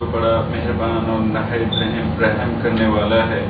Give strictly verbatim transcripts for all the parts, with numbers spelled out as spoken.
बड़ा मेहरबान और नहायत रहम रहम करने वाला है।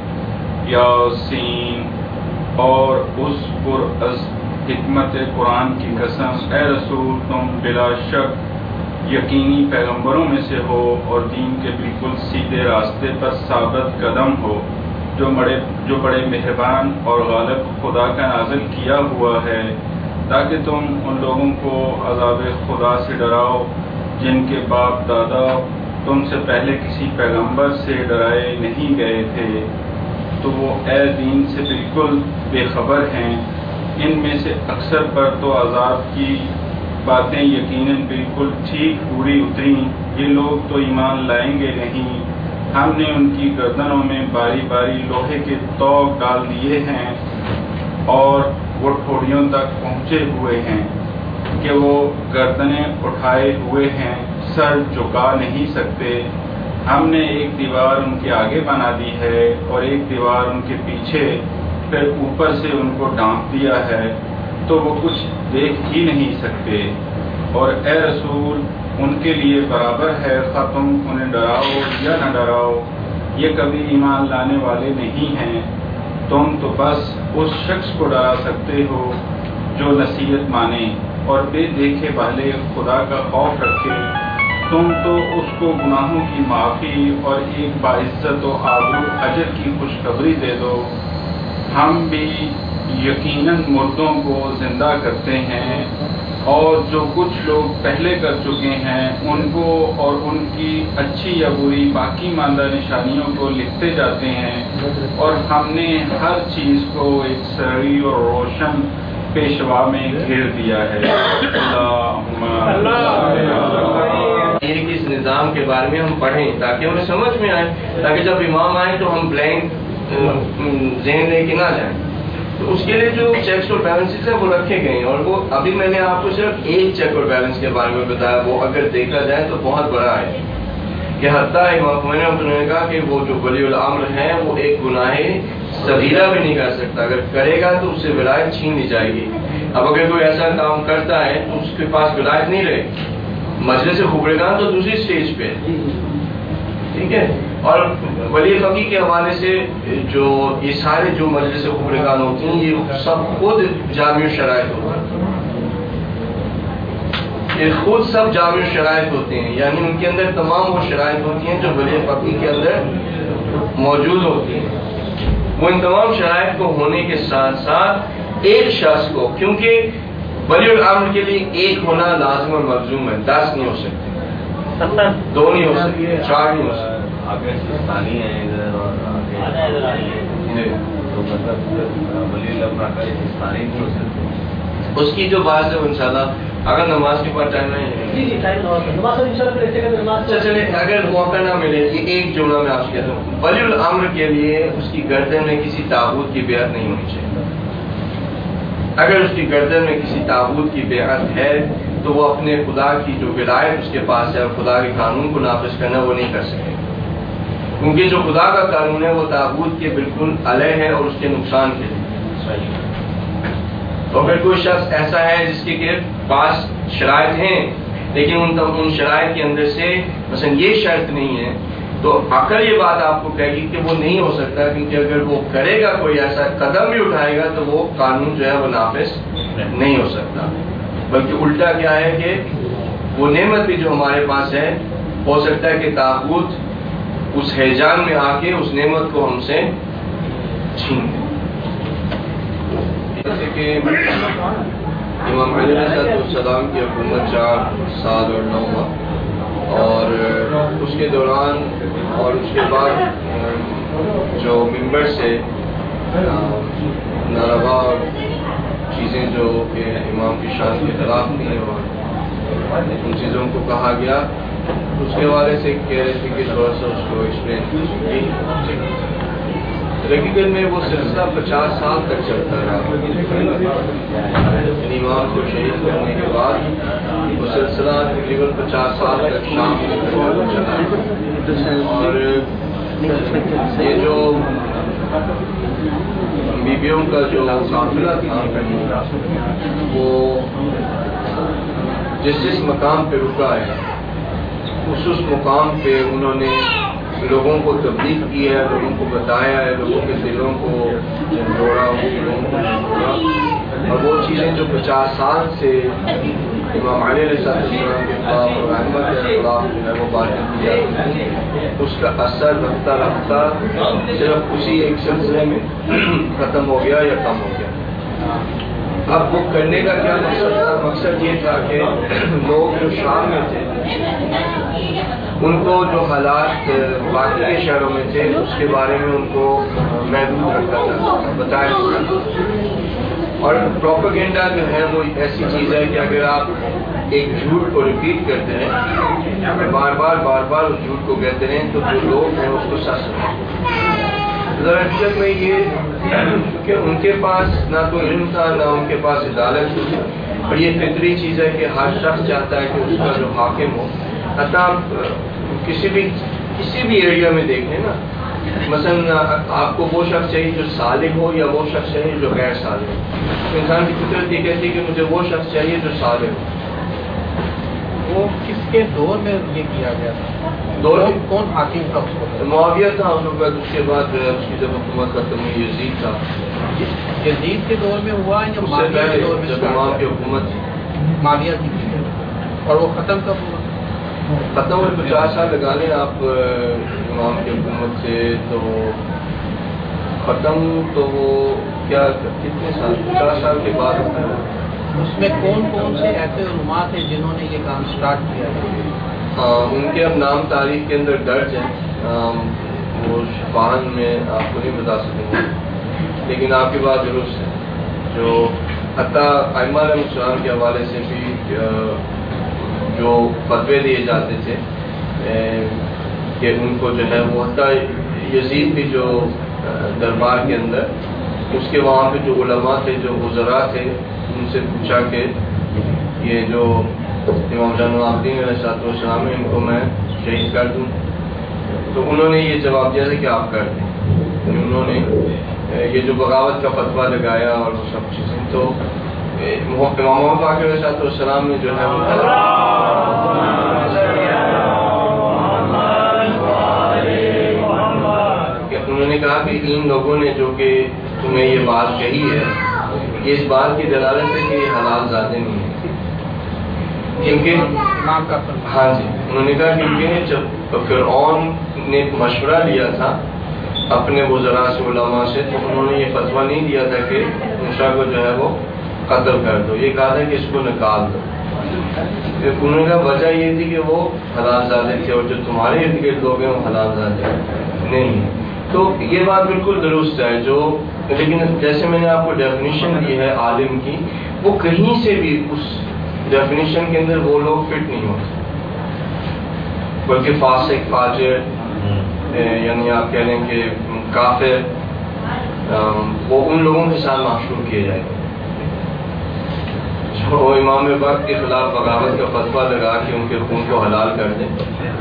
यासीन और उस पुरअज़ हिकमत कुरान की कसम, ए रसूल तुम बिला शक यकीनी पैगंबरों में से हो और दीन के बिल्कुल सीधे रास्ते पर साबित कदम हो, जो बड़े जो बड़े मेहरबान और गालिब खुदा का नाज़िल किया हुआ है, ताकि तुम उन लोगों को अज़ाब खुदा से डराओ जिनके बाप दादा तुमसे पहले किसी पैगंबर से डराए नहीं गए थे, तो वो ए दीन से बिल्कुल बेखबर हैं। इनमें से अक्सर पर तो अज़ाब की बातें यकीनन बिल्कुल ठीक पूरी उतरी, ये लोग तो ईमान लाएंगे नहीं। हमने उनकी गर्दनों में बारी बारी लोहे के तौक डाल दिए हैं और वो ठोड़ियों तक पहुँचे हुए हैं कि वो गर्दनें उठाए हुए हैं, सर झुका नहीं सकते। हमने एक दीवार उनके आगे बना दी है और एक दीवार उनके पीछे, फिर ऊपर से उनको ढांप दिया है तो वो कुछ देख ही नहीं सकते। और ए रसूल उनके लिए बराबर है खा तुम उन्हें डराओ या न डराओ, ये कभी ईमान लाने वाले नहीं हैं। तुम तो बस उस शख्स को डरा सकते हो जो नसीहत माने और बेदेखे वाले खुदा का खौफ रखे। तुम तो उसको गुनाहों की माफ़ी और एक बाइज्जत व आबरू अजर की खुशखबरी दे दो। हम भी यकीनन मुर्दों को जिंदा करते हैं और जो कुछ लोग पहले कर चुके हैं उनको और उनकी अच्छी या बुरी बाकी मानदा निशानियों को लिखते जाते हैं, और हमने हर चीज़ को एक सही और रोशन पेशवा में घेर दिया है। इस निज़ाम के बारे में हम पढ़ें ताकि हमें समझ में आए, ताकि जब इमाम आए तो हम ब्लैंक ज़हन लेके ना जाएं। तो उसके लिए जो चेक्स और बैलेंसेस हैं वो रखे गए, और वो अभी मैंने आपको सिर्फ एक चेक और बैलेंस के बारे में बताया, वो अगर देखा जाए तो बहुत बड़ा है कि हत्ता इमाम मैंने उन्होंने कहा कि वो जो वलीउल अम्र है वो एक गुनाहे सगीरा भी नहीं कर सकता, अगर करेगा तो उससे विलायत छीन ली जाएगी। अब अगर कोई ऐसा काम करता है तो उसके पास विलायत नहीं रहे, मजलिस खुबरेगान तो दूसरी स्टेज पे, ठीक है। और वली फकी के हवाले से जो ये सारे जो मजलिस खुबरेगान होती हैं ये सब खुद जामिउ शराइत होती हैं, ये खुद सब जामिउ शराइत होते हैं, यानी उनके अंदर तमाम वो शराइत होती हैं जो वली फकी के अंदर मौजूद होती हैं। वो इन तमाम शराइत को होने के साथ साथ एक शख्स को, क्योंकि वलीउल अम्र के लिए एक होना लाज़िम और मलज़ूम है, दस नहीं हो सकते, दो नहीं हो सकते, चार नहीं हो सकते। आगे स्थानी है इधर और आगे तो मतलब वलीउल अम्र का स्थानी नहीं हो सकते। उसकी जो बात है इंशाल्लाह अगर नमाज के बाद टाइम नहीं, चले अगर मौका ना मिले, ये एक जुमला में आपसे कहता हूँ, वलीउल अम्र के लिए उसकी गर्दन में किसी ताबूत की बेअत नहीं होनी चाहिए। अगर उसकी गर्दन में किसी ताबूत की बेअत है तो वो अपने खुदा की जो विलायत उसके पास है और खुदा के कानून को नाफिज करना वो नहीं कर सके, क्योंकि जो खुदा का कानून है वो ताबूत के बिल्कुल अलग है और उसके नुकसान के लिए। तो अगर कोई शख्स ऐसा है जिसके के पास शराइत हैं लेकिन उन उन शराइत के अंदर से मसलन ये शर्त नहीं है, तो अकल ये बात आपको कहेगी कि वो नहीं हो सकता, क्योंकि अगर वो करेगा कोई ऐसा कदम भी उठाएगा तो वो कानून जो है वो नाफिज नहीं हो सकता। बल्कि उल्टा क्या है कि वो नेमत भी जो हमारे पास है हो सकता है कि ताबूत उस हैजान में आके उस नेमत को हमसे छीन दे। जैसे कि इमाम अलैहिस्सलाम की हुकूमत चार साल और नौ माह, और उसके दौरान और उसके बाद जो मिंबर से नारवा चीज़ें जो कि इमाम की शान के खिलाफ थी और उन चीज़ों को कहा गया, उसके हवाले से कह रहे थे कि थोड़ा सा उसको एक्सप्लेन। हकीकत में वो सिलसिला पचास साल तक चलता रहा। इमाम को शहीद करने के बाद वो सिलसिला तकरीबन पचास साल तक शाम में चला। और ये जो बीबियों का जो काफिला था वो जिस जिस मकाम पे रुका है اس اس مقام پہ انہوں نے لوگوں کو تبلیغ کی ہے، لوگوں کو بتایا ہے، لوگوں کے دلوں کو جھنجھوڑا، لوگوں کو جھنجھوڑا، اور وہ چیزیں جو پچاس سال سے امام علیہ السلام کے خلاف اور احمد کے خلاف جو ہے وہ باتیں کی جاتی تھیں، اس کا اثر رفتہ رفتہ صرف اسی ایک سلسلے میں ختم ہو گیا یا کم ہو گیا۔ اب وہ کرنے کا کیا مقصد تھا؟ مقصد یہ تھا کہ لوگ جو شام میں تھے ان کو جو حالات باقی کے شہروں میں تھے اس کے بارے میں ان کو محدود رکھا جاتا، بتایا جاتا۔ اور پروپیگنڈا جو ہے وہ ایسی چیز ہے کہ اگر آپ ایک جھوٹ کو ریپیٹ کرتے ہیں، بار بار بار بار اس جھوٹ کو کہتے ہیں، تو جو لوگ ہیں اس کو سچ سمجھتے۔ حقیقت میں یہ کہ ان کے پاس نہ تو علم تھا نہ ان کے پاس عدالت تھی، اور یہ فطری چیز ہے کہ ہر شخص چاہتا ہے کہ اس کا جو حاکم ہو، حتیٰ کسی بھی کسی بھی ایریا میں دیکھیں نا، مثلا آپ کو وہ شخص چاہیے جو صالح ہو یا وہ شخص چاہیے جو غیر صالح ہو؟ انسان کی فطرت یہ کہتی ہے کہ مجھے وہ شخص چاہیے جو صالح ہو۔ وہ کس کے دور میں یہ کیا گیا تھا؟ دور کون حاکم تھا اس وقت؟ معاویہ تھا، ان کے بعد اس کے بعد اس کی جب حکومت ختم ہوئی یزید تھا۔ یزید کے دور میں ہوا یا اس سے معاویہ کے پہلے دور میں؟ جب امام کی حکومت تھی، معاویہ کی تھی، اور وہ ختم کب ہوا؟ ختم ہوئے پچاس سال لگا لیں آپ امام کی حکومت سے، تو ختم تو وہ کیا کتنے سال؟ پچاس سال کے بعد ہوتا ہے۔ اس میں کون کون سے ایسے علماء تھے جنہوں نے یہ کام سٹارٹ کیا ہے؟ ان کے اب نام تاریخ کے اندر درج ہیں، وہ شفاہن میں آپ کو نہیں بتا سکیں گے، لیکن آپ کی بات درست ہے۔ جو حتیٰ ائمہ علیہ السلام کے حوالے سے بھی جو فتوے دیے جاتے تھے کہ ان کو جو ہے وہ حتیٰ یزید بھی جو دربار کے اندر اس کے وہاں پہ جو علماء تھے، جو وزراء تھے، ان سے پوچھا کہ یہ جو امام زین العابدین علیہ السلام ہے ان کو میں شہید کر دوں، تو انہوں نے یہ جواب دیا تھا کہ آپ کر دیں۔ انہوں نے یہ جو بغاوت کا فتویٰ لگایا اور وہ سب چیزیں، تو امام محمد باقر علیہ السلام نے جو ہے انہوں نے کہا کہ ان لوگوں نے جو کہ تمہیں یہ بات کہی ہے، یہ اس بات کی دلالت ہے کہ یہ حلال ذاتیں نہیں ہیں، کیونکہ ہاں جی انہوں نے کہا کیونکہ جب فرعون نے مشورہ لیا تھا اپنے وزراء سے، علماء سے، تو انہوں نے یہ فتویٰ نہیں دیا تھا کہ موسیٰ کو جو ہے وہ قتل کر دو، یہ کہا تھا کہ اس کو نکال دو۔ انہوں نے کہا وجہ یہ تھی کہ وہ حلال زادے تھے اور جو تمہارے ارد گرد لوگ ہیں وہ حلال زادے نہیں۔ تو یہ بات بالکل درست ہے، جو لیکن جیسے میں نے آپ کو ڈیفینیشن دی ہے عالم کی، وہ کہیں سے بھی اس ڈیفینیشن کے اندر وہ لوگ فٹ نہیں ہوتے، بلکہ فاسق، فاجر، یعنی آپ کہہ لیں کہ کافر، وہ ان لوگوں کے ساتھ محشور کیے جائیں گے جو امام وقت کے خلاف بغاوت کا فتویٰ لگا کے ان کے خون کو حلال کر دیں۔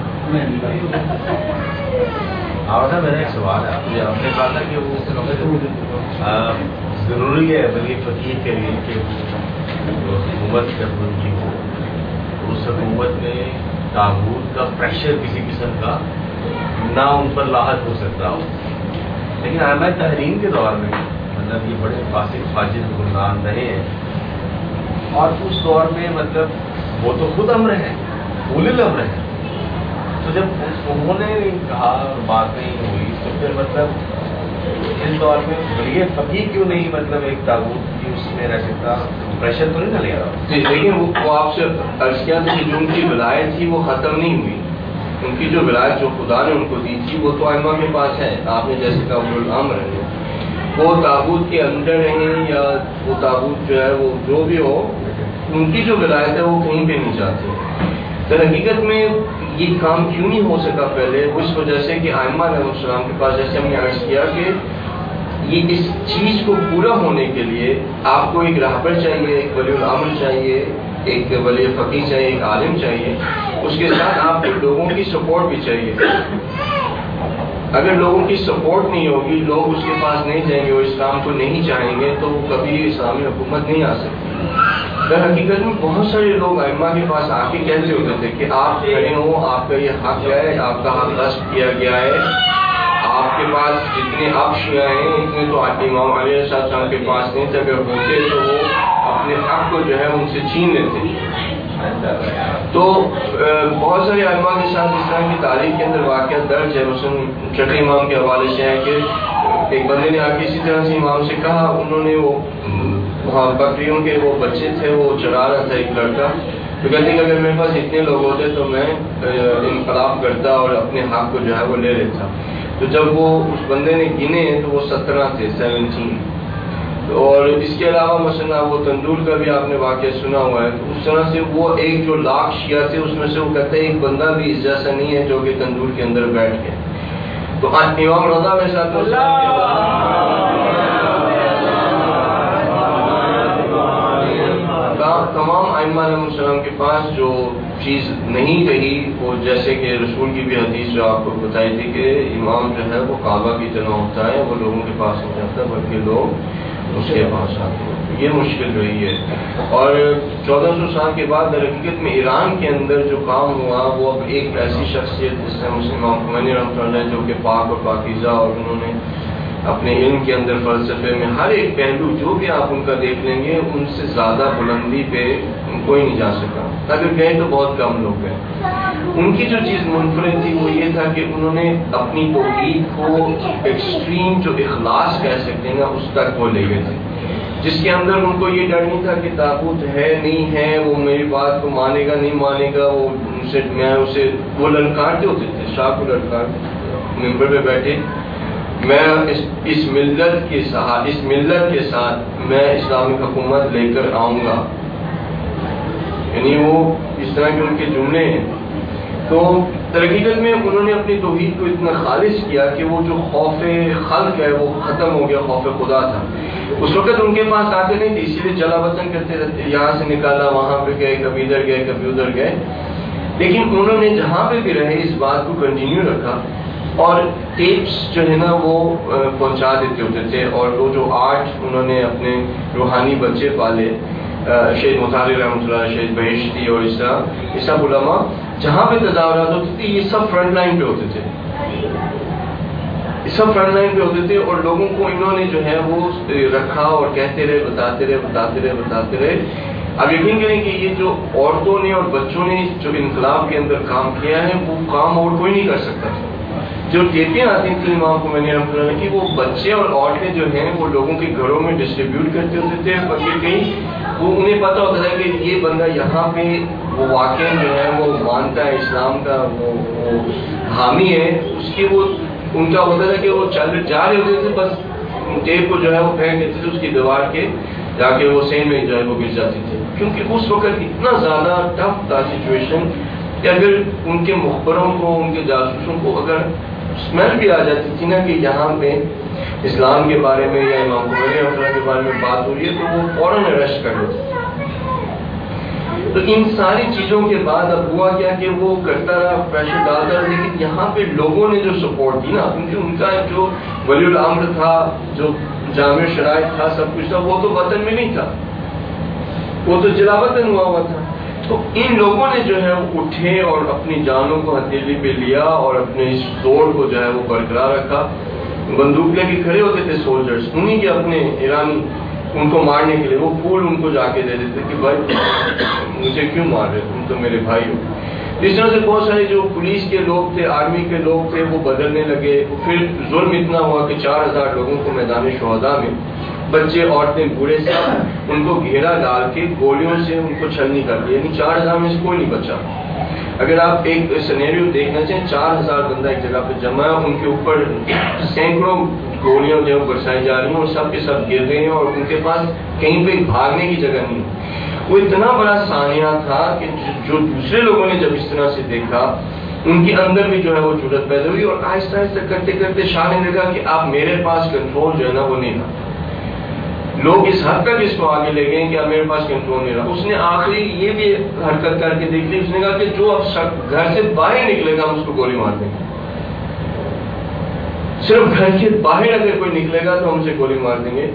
اور میرا ایک سوال ہے، آپ نے کہا تھا کہ وہ ضروری ہے بلکہ فقیر کے لیے کہ حکومت جب ان کی ہو اس حکومت میں تاغوت کا پریشر کسی قسم کا نہ ان پر لاحق ہو سکتا ہو، لیکن ائمہ تحریم کے دور میں مطلب یہ بڑے فاسق فاجر حکمران رہے ہیں، اور اس دور میں مطلب وہ تو خود امر ہیں، اولی الامر ہیں، تو جب انہوں نے کہا بات نہیں ہوئی تو پھر مطلب اس دور میں بڑی فقیر کیوں نہیں مطلب ایک تاغوت کی اس میں رہ سکتا، پریشر تو نہیں نہ لے رہا جی، لیکن وہ آپ سے عرض کیا تھا کہ جو ان کی ولایت تھی وہ ختم نہیں ہوئی، ان کی جو ولایت جو خدا نے ان کو دی تھی وہ تو ائمہ کے پاس ہے، آپ نے جیسے کہا اولو الامر ہیں، وہ تاغوت کے اندر ہیں یا وہ تاغوت جو ہے وہ جو بھی ہو، ان کی جو ولایت ہے وہ کہیں پہ نہیں جاتی۔ در حقیقت میں یہ کام کیوں نہیں ہو سکا پہلے؟ اس وجہ سے کہ ائمہ علیہ السلام کے پاس، جیسے ہم نے عرض کیا کہ یہ اس چیز کو پورا ہونے کے لیے آپ کو ایک رہبر چاہیے، ایک ولی الامر چاہیے، ایک ولی فقیہ چاہیے، ایک عالم چاہیے، اس کے ساتھ آپ کو لوگوں کی سپورٹ بھی چاہیے۔ اگر لوگوں کی سپورٹ نہیں ہوگی، لوگ اس کے پاس نہیں جائیں گے اور اس کام کو نہیں چاہیں گے، تو کبھی اسلامی حکومت نہیں آ سکتی۔ در حقیقت میں بہت سارے لوگ ائمہ کے پاس آ کے کہتے ہوتے تھے کہ آپ کھڑے ہو، آپ کا یہ حق ہے، آپ کا حق غصب کیا گیا ہے، آپ کے پاس جتنے حق شیعہ ہیں اتنے تو امام علیہ السلام کے پاس نہیں تھے، اگر ہوتے تو وہ اپنے حق کو جو ہے ان سے چھین لیتے۔ تو بہت سارے ائمہ کے ساتھ اس طرح کی تاریخ کے اندر واقعات درج ہے، مثلاً چھٹے امام کے حوالے سے ہے کہ ایک بندے نے آ کے اسی طرح سے امام سے کہا، انہوں نے وہ وہاں بکریوں کے وہ بچے تھے وہ چرا رہا تھا ایک لڑکا، تو کہتے کہ اگر میرے پاس اتنے لوگ ہوتے تو میں انقلاب کرتا اور اپنے حق کو جو ہے وہ لے لیتا۔ تو جب وہ اس بندے نے گنے تو وہ سترہ تھے، سیونٹین۔ اور اس کے علاوہ مثلا وہ تندور کا بھی آپ نے واقعہ سنا ہوا ہے، تو اس طرح سے وہ ایک جو لاکھ شیعہ تھے اس میں سے وہ کہتے ہیں ایک بندہ بھی اس جیسا نہیں ہے جو کہ تندور کے اندر بیٹھ کے۔ تو امام رضا میں ساتھ تمام ائمہ علیہ السلام کے پاس جو چیز نہیں کہی، وہ جیسے کہ رسول کی بھی حدیث جو آپ کو بتائی تھی کہ امام جو ہے وہ کعبہ کی طرح ہوتا ہے، وہ لوگوں کے پاس نہیں جاتا بلکہ لوگ اس کے پاس آتے ہیں۔ یہ مشکل رہی ہے۔ اور چودہ سو سال کے بعد در حقیقت میں ایران کے اندر جو کام ہوا وہ اب ایک ایسی شخصیت جس نے مسلم امام خمینی رحمۃ اللہ جو کہ پاک اور پاکیزہ، اور انہوں نے اپنے علم کے اندر فلسفے میں ہر ایک پہلو جو بھی آپ ان کا دیکھ لیں گے ان سے زیادہ بلندی پہ کوئی نہیں جا سکا، اگر گئے تو بہت کم لوگ گئے۔ ان کی جو چیز منفرد تھی وہ یہ تھا کہ انہوں نے اپنی توحید کو ایکسٹریم جو اخلاص کہہ سکتے ہیں نا اس تک وہ لے گئے تھے، جس کے اندر ان کو یہ ڈر نہیں تھا کہ طاغوت ہے نہیں ہے، وہ میری بات کو مانے گا نہیں مانے گا، وہ ان سے میں اسے وہ للکارتے ہوتے تھے، شاہ کو للکارتے ممبر پہ بیٹھے، میں اس اس ملت کے ساتھ اس ملت کے ساتھ میں اسلامک حکومت لے کر آؤں گا، یعنی وہ اس طرح کے ان کے جملے ہیں۔ تو حقیقت میں انہوں نے اپنی توحید کو اتنا خالص کیا کہ وہ جو خوف خلق ہے وہ ختم ہو گیا، خوف خدا تھا۔ اس وقت ان کے پاس آتے نہیں تھے، اسی لیے چلا وطن کرتے رہتے، یہاں سے نکالا وہاں پہ گئے، کبھی ادھر گئے کبھی ادھر گئے، لیکن انہوں نے جہاں پہ بھی رہے اس بات کو کنٹینیو رکھا، اور ٹیپس جو ہے نا وہ پہنچا دیتے ہوتے تھے۔ اور وہ جو آٹھ انہوں نے اپنے روحانی بچے پالے، شہید مطالع رحمۃ اللہ، شہید بہشتی اور اس طرح یہ سب علماء جہاں پہ تظاہرات ہوتے تھے یہ سب فرنٹ لائن پہ ہوتے تھے، یہ سب فرنٹ لائن پہ ہوتے تھے، اور لوگوں کو انہوں نے جو ہے وہ رکھا اور کہتے رہے بتاتے رہے بتاتے رہے بتاتے رہے۔ اب یقین کریں کہ یہ جو عورتوں نے اور بچوں نے جو انقلاب کے اندر کام کیا ہے وہ کام اور کوئی نہیں کر سکتا تھا۔ جو ٹیپیں آتی تھیں امام خمینی رحمۃ اللہ کی، وہ بچے اور عورتیں جو ہیں وہ لوگوں کے گھروں میں ڈسٹریبیوٹ کرتے ہوتے تھے، بلکہ کہیں وہ انہیں پتہ ہوتا تھا کہ یہ بندہ یہاں پہ وہ واقع جو ہے وہ مانتا ہے اسلام کا، وہ حامی ہے اس کے، وہ ان کا ہوتا تھا کہ وہ چل جا رہے ہوتے تھے، بس ٹیپ کو جو ہے وہ پھینک دیتے تھے اس کی دیوار کے، جا کے وہ سین میں جو ہے وہ گر جاتی تھی، کیونکہ اس وقت اتنا زیادہ ٹف تھا سچویشن کہ اگر ان کے مخبروں کو، ان کے جاسوسوں کو اگر اسمیل بھی آ جاتی تھی نا کہ یہاں پہ اسلام کے بارے میں یا امام خمینی رحمۃ اللہ کے بارے میں بات ہو رہی ہے تو وہ فوراً اریسٹ کر لیتے تھے۔ تو ان ساری چیزوں کے بعد اب ہوا کیا کہ وہ کرتا رہا، پریشر ڈالتا رہا، لیکن یہاں پہ لوگوں نے جو سپورٹ دی نا، کیونکہ ان کا جو ولی الامر تھا، جو جامع شرائط تھا، سب کچھ تھا، وہ تو وطن میں نہیں تھا، وہ تو جلا وطن ہوا ہوا تھا۔ تو ان لوگوں نے جو ہے وہ اٹھے اور اپنی جانوں کو ہتھیلی پہ لیا اور اپنے اس دوڑ کو جو ہے وہ برقرار رکھا۔ بندوق لے کے کھڑے ہوتے تھے سولجرز، انہیں کے اپنے ایرانی، ان کو مارنے کے لیے وہ پھول ان کو جا کے دے دیتے کہ بھائی مجھے کیوں مار رہے، تم تو میرے بھائی ہو۔ اس طرح سے بہت سارے جو پولیس کے لوگ تھے، آرمی کے لوگ تھے، وہ بدلنے لگے۔ پھر ظلم اتنا ہوا کہ چار ہزار لوگوں کو میدان شہداء میں، بچے عورتیں بوڑھے سب، ان کو گھیرا ڈال کے گولیوں سے ان کو چھلنی کر دیا، یعنی چار ہزار میں سے کوئی نہیں بچا۔ اگر آپ ایک سینیریو دیکھنا چاہیں، چار ہزار بندہ ایک جگہ پہ جمع ہے، ان کے اوپر سینکڑوں گولیاں جو برسائی جا رہی ہیں اور سب کے سب گر رہے ہیں، اور ان کے پاس کہیں پہ بھاگنے کی جگہ نہیں۔ وہ اتنا بڑا سانحہ تھا کہ جو دوسرے لوگوں نے جب اس طرح سے دیکھا، ان کے اندر بھی جو ہے وہ جرأت پیدا ہوئی، اور آہستہ آہستہ کرتے کرتے شاہ نے دیکھا کہ اب میرے پاس کنٹرول جو ہے نا وہ نہیں رہا۔ لوگ اس حد تک اس کو آگے لے گئے کہ اب میرے پاس کنٹرول نہیں رہا۔ اس نے آخری یہ بھی حرکت کر کے دیکھ لی، اس نے کہا کہ جو اب گھر سے باہر نکلے گا ہم اس کو گولی مار دیں گے، صرف گھر کے باہر اگر کوئی نکلے گا تو ہم اسے گولی مار دیں گے۔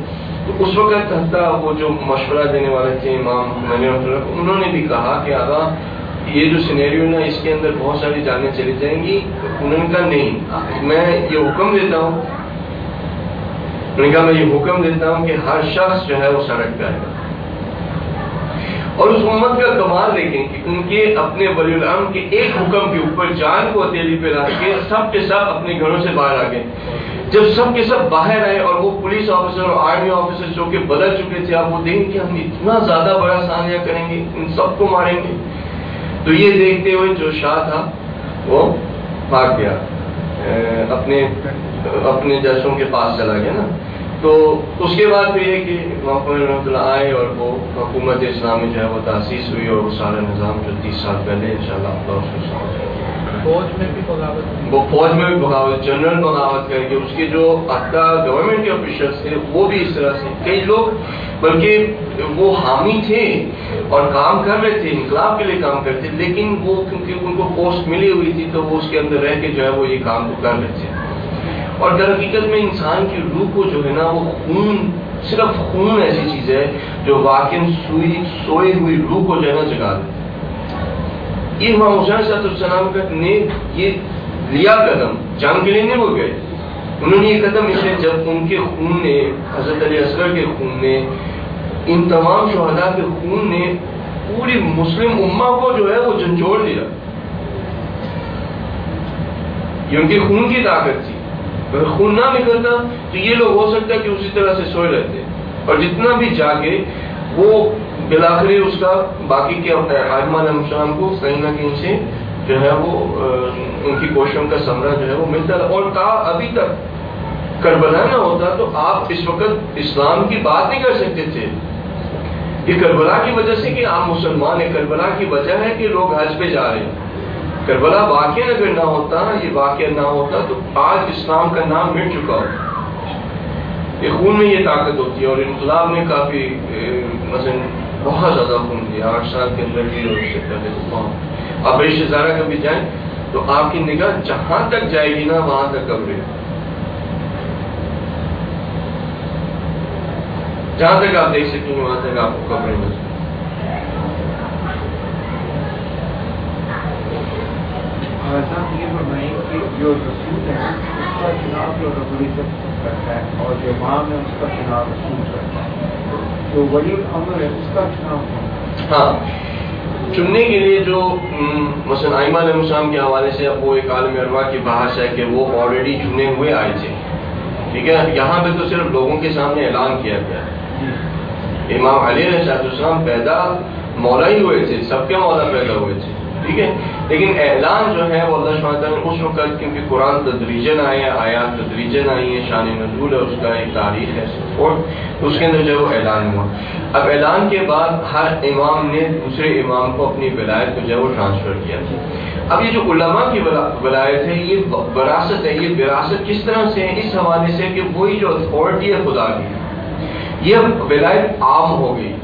تو اس وقت حتیٰ وہ جو مشورہ دینے والے تھے امام خمینی رحمۃ اللہ، انہوں نے بھی کہا کہ آقا یہ جو سینیریو نا اس کے اندر بہت ساری جانیں چلی جائیں گی. انہوں نے کہا نہیں، میں یہ حکم دیتا ہوں انہوں نے کہا میں یہ حکم دیتا ہوں کہ ہر شخص جو ہے وہ سڑک پہ آئے گا. اور اس امت کا کمال دیکھیں کہ ان کے اپنے ولی الامر کے ایک حکم کے اوپر جان کو ہتھیلی پہ رکھ کے سب کے سب اپنے گھروں سے باہر آ گئے. جب سب کے سب باہر آئے اور وہ پولیس آفیسر اور آرمی آفیسر جو کہ بدل چکے تھے، آپ وہ دیکھیں کہ ہم اتنا زیادہ بڑا سانحہ کریں گے، ان سب کو ماریں گے. تو یہ دیکھتے ہوئے جو شاہ تھا وہ بھاگ گیا، اپنے اپنے جیسوں کے پاس چلا گیا نا. تو اس کے بعد پھر یہ کہ محمد رحمۃ اللہ آئے اور وہ حکومت اسلامی جو ہے وہ تاسیس ہوئی، اور وہ سارا نظام جو تیس سال پہلے انشاءاللہ فوج میں بھی بغاوت وہ فوج میں بھی بغاوت، جنرل بغاوت کر کے اس کے جو حتیٰ گورنمنٹ کے آفیشرس تھے وہ بھی اس طرح سے، کئی لوگ بلکہ وہ حامی تھے اور کام کر رہے تھے، انقلاب کے لیے کام کرتے، لیکن وہ کیونکہ ان کو پوسٹ ملی ہوئی تھی تو وہ اس کے اندر رہ کے جو ہے وہ یہ کام کو کر رہے تھے. اور در حقیقت میں انسان کی روح کو جو ہے نا وہ خون، صرف خون ایسی چیز ہے جو واقعی سوئی سوئی ہوئی روح کو جو ہے نا جگا دیتی. یہ امام حسین صلی اللہ علیہ وسلم نے یہ لیا قدم، جنگ کے لیے نہیں وہ گئے، انہوں نے یہ قدم اس لیے جب ان کے خون نے، حضرت علی اصغر کے خون نے، ان تمام شہداء کے خون نے پوری مسلم امہ کو جو ہے وہ جھنجھوڑ دیا. یہ ان کے خون کی طاقت تھی. اگر خون نہ نکلتا تو یہ لوگ ہو سکتا ہے کہ اسی طرح سے سوئے رہتے، اور جتنا بھی جاگے وہ بالآخر اس کا باقی کے ائمہ علیہ السلام کو کہیں نہ کہیں سے جو ہے وہ ان کی کوششوں کا ثمرہ جو ہے وہ ملتا ہے. اور تا ابھی تک کربلا نہ ہوتا تو آپ اس وقت اسلام کی بات نہیں کر سکتے تھے. یہ کربلا کی وجہ سے کہ آپ مسلمان ہیں، کربلا کی وجہ ہے کہ لوگ حج پہ جا رہے ہیں. کربلا واقعہ اگر نہ ہوتا، یہ واقعہ نہ ہوتا تو آج اسلام کا نام مٹ چکا ہوتا. یہ خون میں یہ طاقت ہوتی ہے. اور انقلاب نے کافی مثلا بہت زیادہ خون دیا آٹھ سال کے اندر بھی، اور اس سے پہلے آپ رشتہ دارہ کبھی جائیں تو آپ کی نگاہ جہاں تک جائے گی نا وہاں تک قبریں، جہاں تک آپ دیکھ سکیں گے وہاں تک آپ کو قبریں مل سکیں. صاحب یہ فرمائیں کہ جو رسول ہے اس کا چناؤ جو رب العزت کرتا ہے، اور جو امام ہے اس کا چناؤ رسول کرتا ہے، جو ولی الامر ہے اس کا چناؤ کون؟ ہاں، چننے کے لیے جو مثلا ائمہ علیہ السلام کے حوالے سے وہ ایک عالم ارواح کی بحث ہے کہ وہ آلریڈی چنے ہوئے آئے تھے. ٹھیک ہے، یہاں پہ تو صرف لوگوں کے سامنے اعلان کیا گیا ہے. امام علی علیہ السلام پیدا مولا ہی ہوئے تھے، سب کے مولا پیدا ہوئے تھے. ٹھیک ہے، لیکن اعلان جو ہے وہ اللہ سبحانہ وتعالیٰ نے اس وقت، کیونکہ قرآن تدریجاً آئے ہیں، آیات تدریجاً آئی ہیں، شان نزول ہے اس کا، ایک تاریخ ہے، اور اس کے اندر جو وہ اعلان ہوا. اب اعلان کے بعد ہر امام نے دوسرے امام کو اپنی ولایت کو جو ہے وہ ٹرانسفر کیا. اب یہ جو علماء کی ولایت ہے یہ وراثت ہے. یہ وراثت کس طرح سے ہے؟ اس حوالے سے کہ وہی جو اتھارٹی ہے خدا کی، یہ ولایت عام ہو گئی.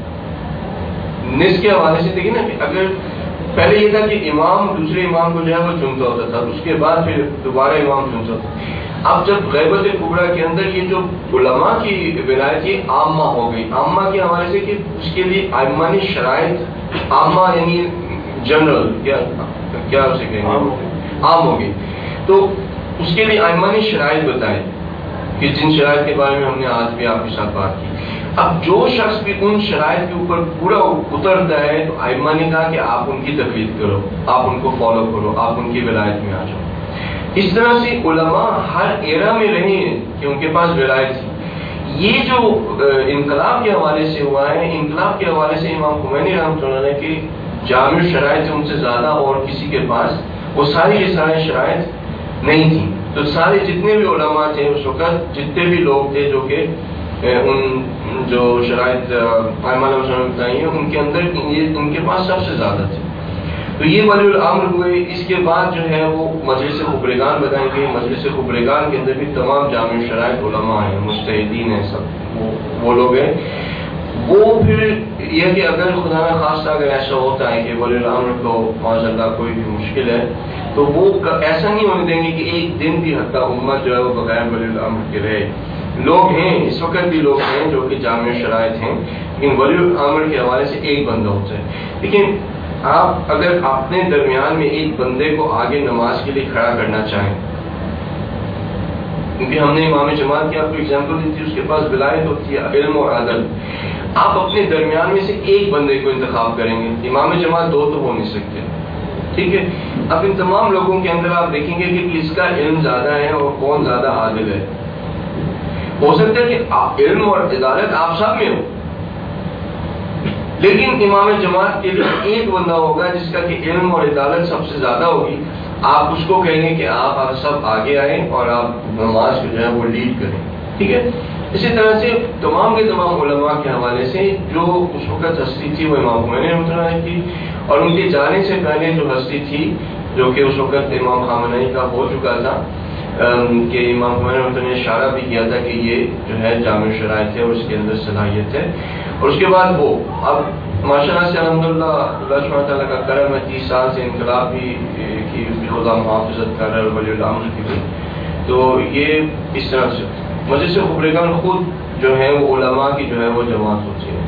نس کے حوالے سے دیکھیں نا کہ اگر پہلے یہ تھا کہ امام دوسرے امام کو جو ہے وہ چنتا ہوتا تھا، اس کے بعد پھر دوبارہ امام چنتا تھا. اب جب غیبت کبریٰ کے اندر یہ جو علماء کی ولایت یہ عامہ ہو گئی، عامہ کے حوالے سے کہ اس کے لیے ائمہ نے شرائط، عامہ یعنی جنرل، کیا کیا اسے کہیں گے، عام ہو گئی. تو اس کے لیے ائمہ نے شرائط بتائے کہ جن شرائط کے بارے میں ہم نے آج بھی آپ کے ساتھ بات کی. اب جو شخص بھی ان شرائط کے اوپر پورا اترتا ہے تو ائمہ نے کہا کہ آپ ان کی تقلید کرو، آپ ان کو فالو کرو، آپ ان کی ولایت میں آ جاؤ. اس طرح سے علماء ہر ایرا میں رہے ہیں کہ ان کے پاس ولایت تھی. یہ جو انقلاب کے حوالے سے ہوا ہے، انقلاب کے حوالے سے امام خمینی رحمۃ اللہ علیہ کی جامع شرائط ان سے زیادہ اور کسی کے پاس وہ ساری کے سارے شرائط نہیں تھیں. تو سارے جتنے بھی علماء تھے اس وقت، جتنے بھی لوگ تھے جو کہ ان جو شرائط ائمہ علیہ السلام بتائی ہیں ان کے اندر یہ ان کے پاس سب سے زیادہ تھے. تو یہ ولی الامر ہوئے. اس کے بعد جو ہے وہ مجلس خبرگان بتائیں گے. مجلس خبرگان کے اندر بھی تمام جامع شرائط علماء ہیں، مجتہدین ہیں، سب وہ وہ لوگ ہیں. وہ پھر یہ کہ اگر خدا نہ خواستہ اگر ایسا ہوتا ہے کہ ولی الامر کو معاذ اللہ کوئی بھی مشکل ہے تو وہ ایسا نہیں ہونے دیں گے کہ ایک دن بھی حتیٰ امت جو ہے وہ بغیر ولی الامر کے رہے. لوگ ہیں، اس وقت بھی لوگ ہیں جو کہ جامع شرائط ہیں، لیکن ولی الامر کے حوالے سے ایک بندہ ہوتا ہے. لیکن آپ اگر اپنے درمیان میں ایک بندے کو آگے نماز کے لیے کھڑا کرنا چاہیں، کیونکہ ہم نے امام جماعت کی آپ کو ایگزامپل دی تھی، اس کے پاس ولایت ہوتی ہے، علم اور عدل. آپ اپنے درمیان میں سے ایک بندے کو انتخاب کریں گے. امام جماعت دو تو ہو نہیں سکتے، ٹھیک ہے. اب ان تمام لوگوں کے اندر آپ دیکھیں گے کہ کس کا علم زیادہ ہے اور کون زیادہ عادل ہے. ہو سکتا ہے کہ علم اور عدالت آپ سب میں ہو، لیکن امام جماعت کے لیے ایک بندہ ہوگا جس کا کہ علم اور عدالت سب سے زیادہ ہوگی. آپ اس کو کہیں گے کہ آپ سب آگے آئیں اور آپ نماز کو جو ہے وہ لیڈ کریں، ٹھیک ہے. اسی طرح سے تمام کے تمام علماء کے حوالے سے جو اس وقت ہستی تھی وہ امام خمینی رحمۃ اللہ علیہ کی، اور ان کے جانے سے پہلے جو ہستی تھی جو کہ اس وقت امام خامنئی کا ہو چکا تھا، کہ امام خمینی رحمۃ اللہ نے اشارہ بھی کیا تھا کہ یہ جو ہے جامع شرائط ہے اور اس کے اندر صلاحیت ہے. اور اس کے بعد وہ اب ماشاء اللہ سے الحمدللہ اللہ سبحانہ تعالیٰ کا کرم ہے، تیس سال سے انقلاب بھی کی خدا محافظت کر رہا ہے ولی الامر کی بھی. تو یہ اس طرح سے مجلس خبرگان خود جو ہے وہ علماء کی جو ہے وہ جماعت ہوتی ہے.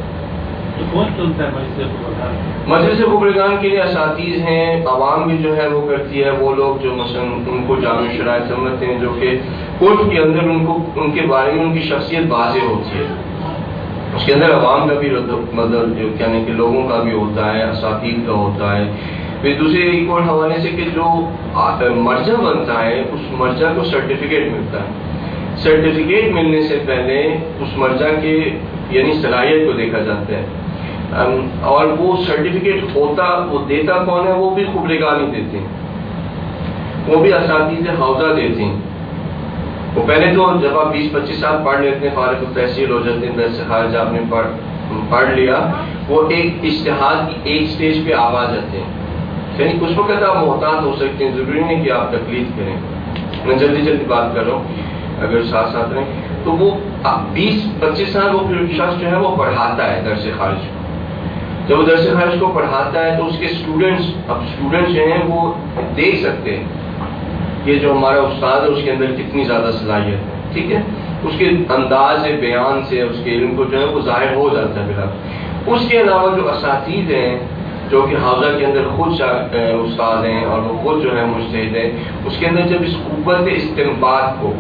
مجلس خبرگان کے لیے اساتذ ہیں، عوام بھی جو ہے وہ کرتی ہے. وہ لوگ جو مثلا ان کو جامع شرائط سمجھتے ہیں، جو کہ کوٹ کے اندر ان کو ان کے بارے میں ان کی شخصیت واضح ہوتی ہے، اس کے اندر عوام کا بھی مطلب جو یعنی کہ لوگوں کا بھی ہوتا ہے، اساتذ کا ہوتا ہے. پھر دوسرے ایک اور حوالے سے کہ جو مرجع بنتا ہے اس مرجع کو سرٹیفکیٹ ملتا ہے. سرٹیفکیٹ ملنے سے پہلے اس مرجع کے یعنی صلاحیت کو دیکھا جاتا ہے، اور وہ سرٹیفکیٹ ہوتا وہ دیتا کون ہے؟ وہ بھی خبرگان ہی دیتے ہیں، وہ بھی اساتذہ حوزہ دیتے ہیں. وہ پہلے تو جب آپ بیس پچیس سال پڑھ لیتے ہیں، فارغ التحصیل ہو جاتے ہیں، ویسے خارج آپ نے پڑھ پڑھ لیا، وہ ایک اجتہاد کی ایک سٹیج پہ آ جاتے ہیں. یعنی کچھ وقت آپ محتاط ہو سکتے ہیں، ضروری نہیں کہ آپ تقلید کریں. میں جلدی جلدی بات کر رہا ہوں، اگر ساتھ ساتھ رہیں تو وہ بیس پچیس سال وہ پھر شخص جو ہے وہ پڑھاتا ہے درس خارج کو. جب وہ درس خارج کو پڑھاتا ہے تو اس کے اسٹوڈنٹس اب اسٹوڈنٹس جو ہیں وہ دیکھ سکتے ہیں کہ جو ہمارا استاد ہے اس کے اندر کتنی زیادہ صلاحیت ہے، ٹھیک ہے. اس کے انداز بیان سے اس کے علم کو جو ہے وہ ظاہر ہو جاتا ہے بلا. اس کے علاوہ جو اساتذ ہیں جو کہ حوزہ کے اندر خود استاد ہیں اور وہ خود جو ہے مجتہد ہیں، اس کے اندر جب اس قوت استنباط کو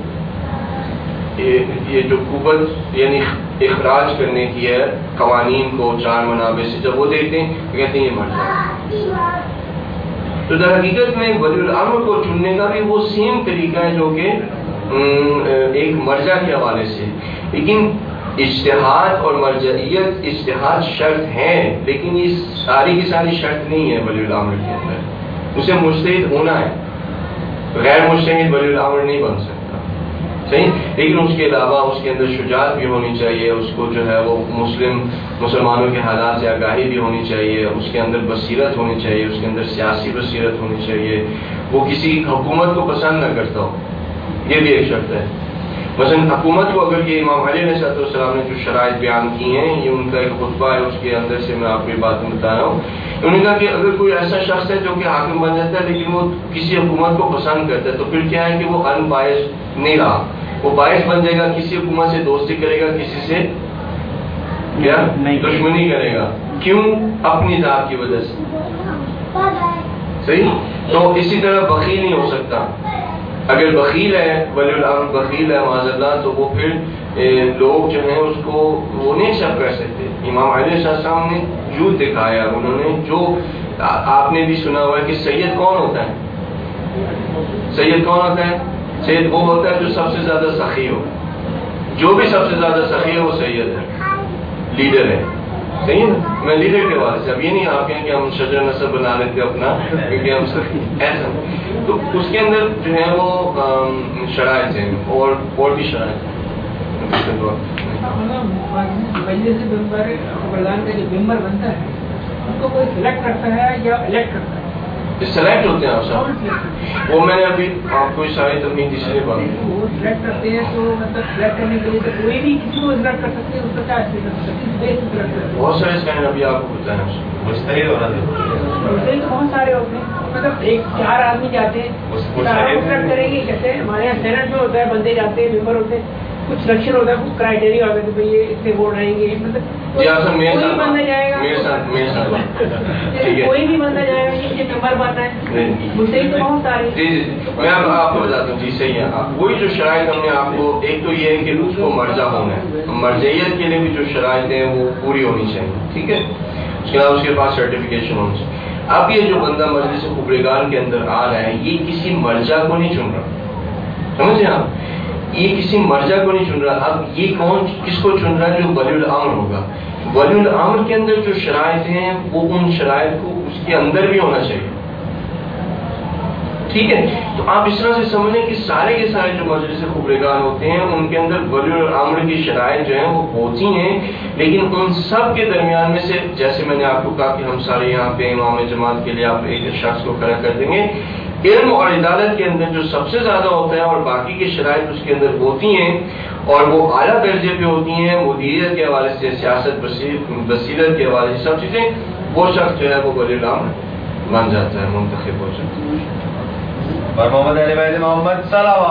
یہ جو قوت یعنی اخراج کرنے کی ہے قوانین کو چار منابع سے، جب وہ دیکھتے ہیں تو کہتے ہیں یہ مرجع. تو در حقیقت میں ولی الامر کو چننے کا بھی وہ سیم طریقہ ہے جو کہ ایک مرجع کے حوالے سے. لیکن اجتہاد اور مرجعیت، اجتہاد شرط ہے لیکن یہ ساری کی ساری شرط نہیں ہے ولی الامر کے اندر. اسے مجتہد ہونا ہے، غیر مجتہد ولی الامر نہیں بن سکتا، صحیح. لیکن اس کے علاوہ اس کے اندر شجاعت بھی ہونی چاہیے، اس کو جو ہے وہ مسلم مسلمانوں کے حالات سے آگاہی بھی ہونی چاہیے، اس کے اندر بصیرت ہونی چاہیے، اس کے اندر سیاسی بصیرت ہونی چاہیے، وہ کسی حکومت کو پسند نہ کرتا ہو، یہ بھی ایک شرط ہے. مثلا حکومت کو اگر یہ امام علیہ علیہ السلام نے جو شرائط بیان کی ہیں، یہ ان کا ایک خطبہ ہے، اس کے اندر سے میں آپ کو یہ بات بتا رہا ہوں. انہوں نے کہا کہ اگر کوئی ایسا شخص ہے جو کہ حاکم بن جاتا ہے لیکن وہ کسی حکومت کو پسند کرتا ہے تو پھر کیا ہے کہ وہ ان باعث نہیں رہا، وہ باعث بن جائے گا، کسی حکومت سے دوستی کرے گا، کسی سے کیا دشمنی کرے گا. کیوں؟ اپنی ذات کی وجہ سے، صحیح. تو اسی طرح بخیل نہیں ہو سکتا. اگر بخیل ہے ولی الامر بخیل ہے معاذ اللہ، تو وہ پھر لوگ جو ہیں اس کو وہ نہیں ایکسپٹ کر سکتے. امام علیہ السلام نے جھوٹ دکھایا، انہوں نے جو آپ نے بھی سنا ہوا ہے کہ سید کون ہوتا ہے؟ سید کون ہوتا ہے؟ سید وہ ہوتا ہے جو سب سے زیادہ سخی ہو. جو بھی سب سے زیادہ سخی ہے وہ سید ہے، لیڈر ہے، صحیح ہے. میں لیڈر کے حوالے سے اب یہ نہیں آپ کہیں کہ ہم شجر نسب بنا لیتے اپنا کیونکہ ہم سخی ایسا. تو اس کے اندر جو ہے وہ شرائط ہیں اور اور بھی شرائط ہیں. مجلس پردھان کا جو ممبر بنتا ہے اس کو کوئی سلیکٹ کرتا ہے یا الیکٹ کرتا ہے؟ سلیکٹ ہوتے ہیں آپ صاحب، وہ میں نے ابھی آپ کو ساری تمہیں تیسری بات وہ سلیکٹ کرتے ہیں. تو مطلب سلیکٹ کرنے کے لیے تو کوئی بھی کسی کو سلیکٹ کر سکتے ہیں، اس کا کیا بہت سارے اسکین ابھی آپ کو بتائیں مستحیل ہونا مستحیل تو بہت سارے ہوتے ہیں. مطلب ایک چار آدمی جاتے ہیں سلیکٹ کریں گے. جیسے ہمارے یہاں سینٹ میں ہوتا ہے، بندے جاتے ہیں، ممبر ہوتے ہیں. कुछ सिलेक्शन होता है, कुछ क्राइटेरिया होता है कि भाई ये इतने वोट रहेंगे, मतलब जी हाँ सर, मेरे कोई साथ बंदा जाएगा, मेरे साथ मेरे साथ ठीक है, कोई भी बंदा जाएगा कि मुझे मेंबर बनना है, मुझे ही तो बहुत सारे। जी जी मैं आप, आपको बताता हूँ जी, सही है। आप- वही जो शराइत हमने आपको, एक तो ये है कि उसको मर्जा होना है, मर्जियत के लिए भी जो शराइत हैं वो पूरी होनी चाहिए, ठीक है। उसके बाद उसके पास सर्टिफिकेशन होनी चाहिए। अब ये जो बंदा मजलिस खुबरेगान के अंदर आ रहा है, ये किसी मर्जा को नहीं चुन रहा, समझे आप, ये किसी मर्जा को नहीं चुन रहा। अब ये कौन किसको चुन रहा है? जो वलीउल अम्र होगा। वलीउल अम्र के अंदर जो शराइत हैं वो उन शराइत को उसके अंदर भी होना चाहिए, ठीक है। तो आप इस तरह से समझें कि सारे के सारे जो मजलिस खुबरेगान होते हैं उनके अंदर वलीउल अम्र की शराइत जो है वो होती हैं, लेकिन उन सब के दरमियान में से, जैसे मैंने आपको कहा कि हम सारे यहाँ पे इमाम जमात के लिए आप एक शख्स को खड़ा कर देंगे, इल्म और इदालत के अंदर जो सबसे ज्यादा होता है और बाकी की शराइत उसके अंदर होती हैं और वो आला दर्जे पे होती हैं, मुदीरियत के हवाले से, सियासत बसीरत के हवाले से, सब चीजें, वो शख्स जो है वो वलीउल अम्र बन जाता है, मुंतखब हो जाता है। और मोहम्मद अली भाई Mohammad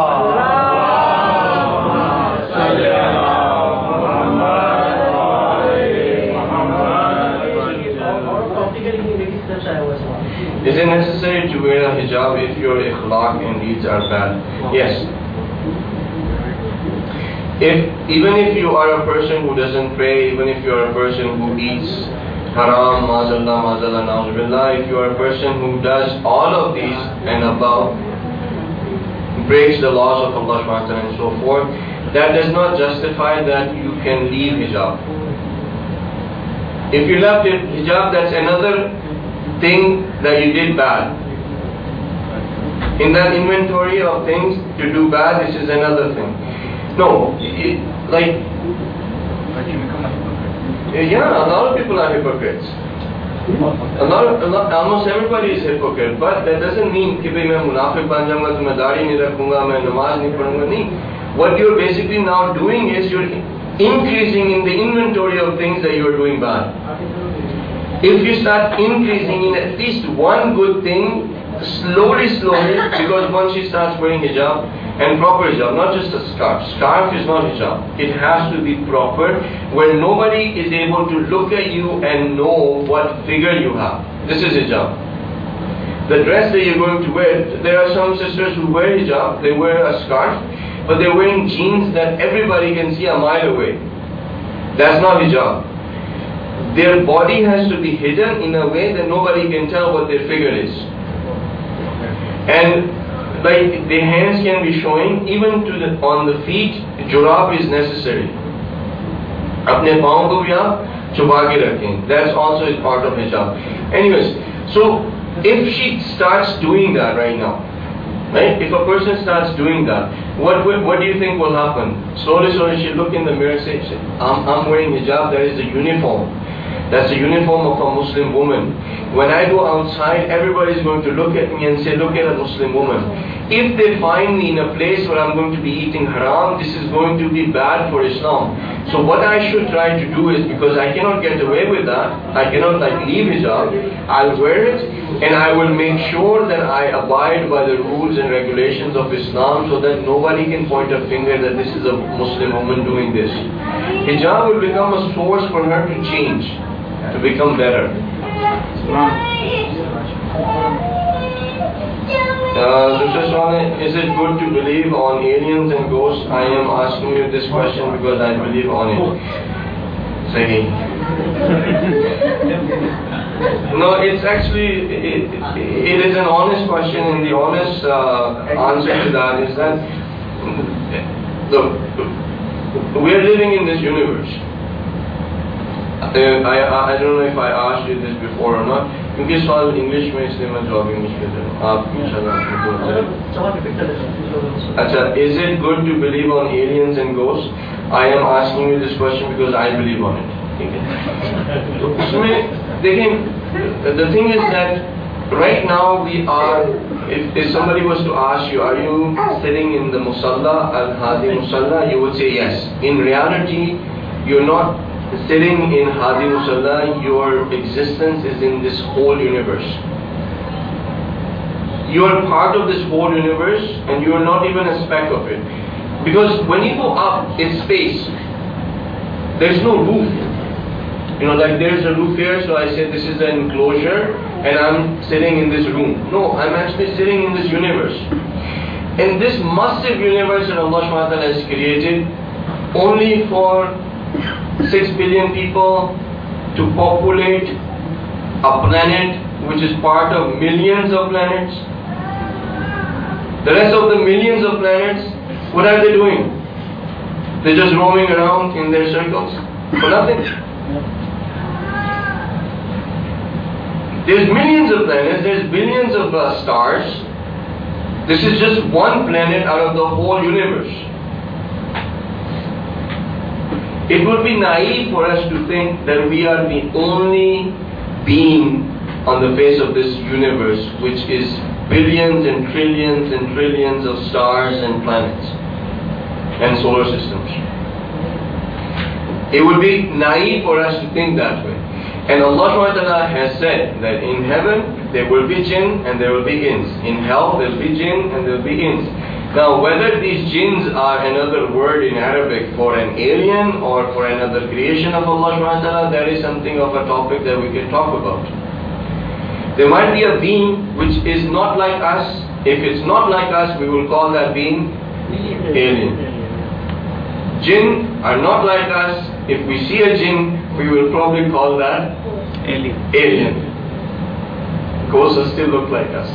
Is it necessary to wear a hijab if your ikhlaq and deeds are bad? Yes. If even if you are a person who doesn't pray, even if you are a person who eats haram, mazallah, mazallah, na'uzubillah, if you are a person who does all of these and above, breaks the laws of Allah subhanahu wa ta'ala and so forth, that does not justify that you can leave hijab. If you left hijab, that's another thing that you did bad. In that inventory of things to do bad, this is another thing. No, it, like, yeah, a lot of people are hypocrites. A lot, of, a lot, almost everybody is hypocrite, but that doesn't mean कि भाई मैं मुनाफिक बन जाऊंगा, तो मैं दाढ़ी नहीं रखूंगा, मैं नमाज नहीं पढ़ूंगा, नहीं. What you're basically now doing is you're increasing in the inventory of things that you're doing bad. If you start increasing in at least one good thing, slowly, slowly, because once she starts wearing hijab, and proper hijab, not just a scarf. Scarf is not hijab. It has to be proper, where nobody is able to look at you and know what figure you have. This is hijab. The dress that you're going to wear, there are some sisters who wear hijab, they wear a scarf, but they're wearing jeans that everybody can see a mile away. That's not hijab. Their body has to be hidden in a way that nobody can tell what their figure is. And like the hands can be showing, even to the on the feet, jurab is necessary. अपने पाँव को भी आप छुपा के रखें. That's also is part of hijab. Anyways, so if she starts doing that right now, right? If a person starts doing that, what what, what do you think will happen? Slowly, slowly, she look in the mirror and say, I'm, I'm wearing hijab, that is a uniform. That's the uniform of a Muslim woman. When I go outside, everybody is going to look at me and say, look at a Muslim woman. If they find me in a place where I'm going to be eating haram, this is going to be bad for Islam. So what I should try to do is, because I cannot get away with that, I cannot like leave hijab, I'll wear it and I will make sure that I abide by the rules and regulations of Islam so that nobody can point a finger that this is a Muslim woman doing this. Hijab will become a source for her to change, to become better. Uh, is it good to believe on aliens and ghosts? I am asking you this question because I believe on it. Sahi. No, it's actually, it, it is an honest question, and the honest uh, answer to that is that, look, we are living in this universe. Uh, I, I don't know if I asked you this before or not. क्योंकि सवाल English में इसलिए मैं जवाब English में दे रहा हूँ. आप इंशाल्लाह. अच्छा, is it good to believe on aliens and ghosts? I am asking you this question because I believe on it. ठीक है. तो उसमें देखें, the thing is that right now we are, if, if somebody was to ask you, are you sitting in the musalla, al-hadi musalla, you would say yes. In reality, you're not sitting in Hadi Musalla, your existence is in this whole universe. You are part of this whole universe and you are not even a speck of it. Because when you go up in space, there's no roof. You know, like there's a roof here, so I say this is an enclosure and I'm sitting in this room. No, I'm actually sitting in this universe. In this massive universe that Allah subhanahu wa ta'ala has created, only for six billion people to populate a planet which is part of millions of planets. The rest of the millions of planets, what are they doing? They're just roaming around in their circles for nothing. There's millions of planets, there's billions of uh, stars. This is just one planet out of the whole universe. It would be naive for us to think that we are the only being on the face of this universe, which is billions and trillions and trillions of stars and planets and solar systems. It would be naive for us to think that way. And Allah subhanahu wa ta'ala has said that in heaven there will be jinn and there will be ins. In hell there will be jinn and there will be ins. Now whether these jinns are another word in Arabic for an alien or for another creation of Allah subhanahu wa ta'ala, that is something of a topic that we can talk about. There might be a being which is not like us. If it's not like us, we will call that being alien. Jinn are not like us. If we see a jinn, we will probably call that alien. alien. Ghosts still look like us.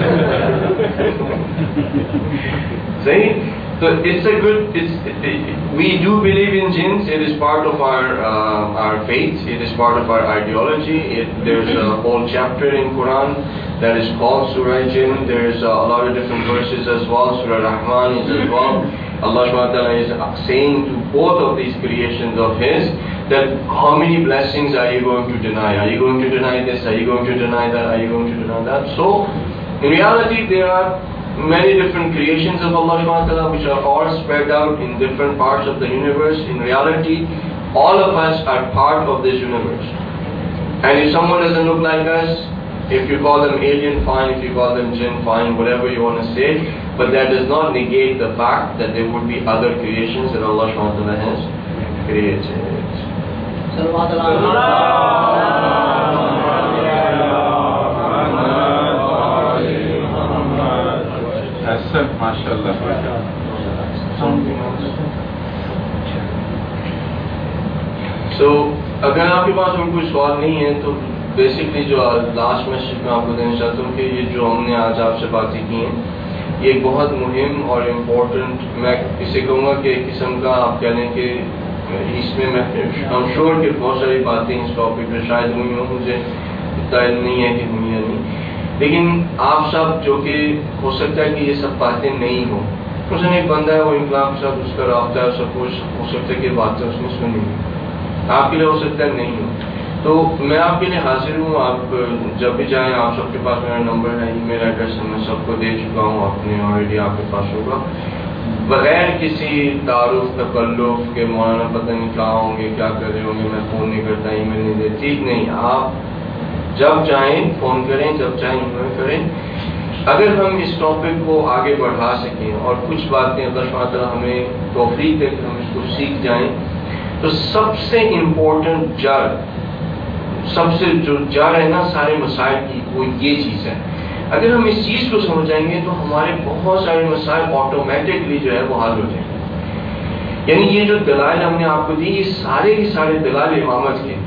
See? So it's a good, it's, it, we do believe in jinns. It is part of our uh, our faith. It is part of our ideology. It, there's a whole chapter in Quran that is called Surah Jinn. There's a lot of different verses as well. Surah Rahman is as well. Allah subhanahu wa ta'ala is saying to both of these creations of His that how many blessings are you going to deny? Are you going to deny this? Are you going to deny that? Are you going to deny that? So, in reality, there are many different creations of Allah subhanahu wa ta'ala which are all spread out in different parts of the universe. In reality, all of us are part of this universe. And if someone doesn't look like us, if you call them alien, fine. If you call them jinn, fine. Whatever you want to say. But that does not negate the fact that there would be other creations that Allah subhanahu wa ta'ala has created. Ahsan, mashallah. So, اگر آپ کے پاس اور کوئی سوال نہیں ہے تو basically جو لاسٹ میسج میں آپ کو دینا چاہتا ہوں کہ یہ جو ہم نے آج آپ سے باتیں کی ہیں یہ ایک بہت مہم اور امپورٹنٹ، میں اسے کہوں گا کہ ایک قسم کا آپ کہہ لیں کہ اس میں میں ہم شور کہ بہت ساری باتیں اس ٹاپک پہ شاید ہوئی ہوں، مجھے اتنا علم نہیں ہے کہ ہوئی یا نہیں، لیکن آپ سب جو کہ ہو سکتا ہے کہ یہ سب باتیں نہیں ہوں، مثلاً ایک بندہ ہے وہ انقلاب کے ساتھ اس کا رابطہ ہے، سب کچھ ہو سکتا ہے کہ باتیں اس نے سنی، آپ کے لیے ہو سکتا ہے نہیں ہو، تو میں آپ کے لیے حاضر ہوں. آپ جب بھی جائیں، آپ سب کے پاس میرا نمبر ہے، ای میل ایڈریس ہے، میں سب کو دے چکا ہوں، آپ نے آلریڈی آپ کے پاس ہوگا. بغیر کسی تعارف تکلف کے مولانا پتہ نہیں کیا ہوں گے، کیا کر رہے ہوں گے، میں فون نہیں کرتا، ای میل نہیں دیتی، ٹھیک نہیں. آپ جب چاہیں فون کریں، جب چاہیں ای میل کریں. اگر ہم اس ٹاپک کو آگے بڑھا سکیں اور کچھ باتیں اللہ سبحانہ تعالیٰ ہمیں توفیق دے کہ ہم اس کو سیکھ جائیں، تو سب سے امپورٹنٹ جڑ، سب سے جو جڑ ہے نا سارے مسائل کی، وہ یہ چیز ہے. اگر ہم اس چیز کو سمجھ جائیں گے تو ہمارے بہت سارے مسائل آٹومیٹکلی جو ہے وہ حل ہو جائیں گے. یعنی یہ جو دلائل ہم نے آپ کو دی، یہ سارے کے سارے دلائل امامت کے،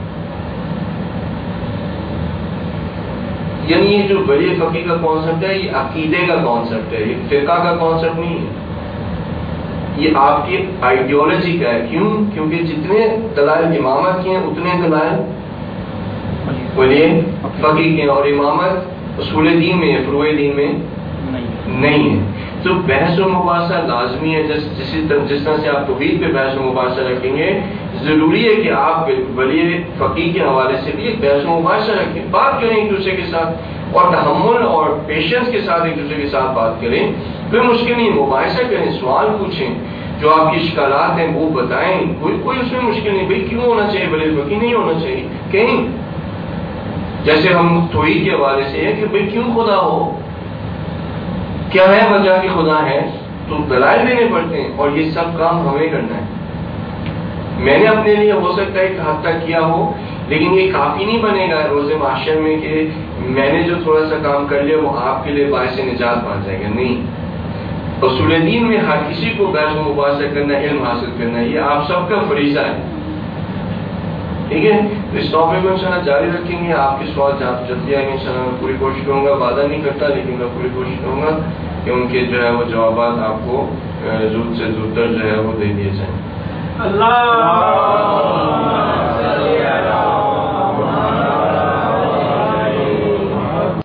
یعنی یہ جو ولی فقی کا کانسیپٹ ہے یہ عقیدے کا کانسیپٹ ہے، یہ فقہ کا کانسیپٹ نہیں ہے، یہ آپ کی آئیڈیالوجی کا ہے. کیوں؟ کیونکہ جتنے دلائل امامت کے ہیں اتنے دلائل ولی فقی کے ہیں، اور امامت اصول دین میں، فروع دین میں نہیں ہے. تو بحث و مباحثہ لازمی ہے. جس جس طرح سے آپ توحید پہ بحث و مباحثہ رکھیں گے، ضروری ہے کہ آپ ولی فقی کے حوالے سے بھی ایک بحث و مباحثہ رکھیں، بات کریں ایک دوسرے کے ساتھ، اور تحمل اور پیشنس کے ساتھ ایک دوسرے کے ساتھ بات کریں. کوئی مشکل نہیں، مباحثہ کریں، سوال پوچھیں، جو آپ کی اشکالات ہیں وہ بتائیں، کوئی کوئی اس میں مشکل نہیں. بھائی کیوں ہونا چاہیے ولی فقی؟ نہیں ہونا چاہیے. کہیں جیسے ہم توحید کے حوالے سے ہے کہ بھائی کیوں خدا ہو، کیا ہے وجہ کہ خدا ہے، تو دلائل دینے پڑتے ہیں، اور یہ سب کام ہمیں کرنا ہے۔ میں نے اپنے لیے ہو سکتا ہے ایک حد تک کیا ہو، لیکن یہ کافی نہیں بنے گا روز محشر میں کہ میں نے جو تھوڑا سا کام کر لیا وہ آپ کے لیے باعث نجات بن جائے گا۔ نہیں، اصول دین میں ہر کسی کو بحث و مباحثہ کرنا، علم حاصل کرنا، یہ آپ سب کا فریضہ ہے، ٹھیک ہے؟ تو اس ٹاپک میں انشاءاللہ جاری رکھیں گے۔ آپ کے سوال جلدی آئیں گے انشاءاللہ، میں پوری کوشش کروں گا، وعدہ نہیں کرتا لیکن میں پوری کوشش کروں گا کہ ان کے جو ہے وہ جوابات آپ کو زود سے زود تر جو ہے وہ دے دیے جائیں۔ اللہ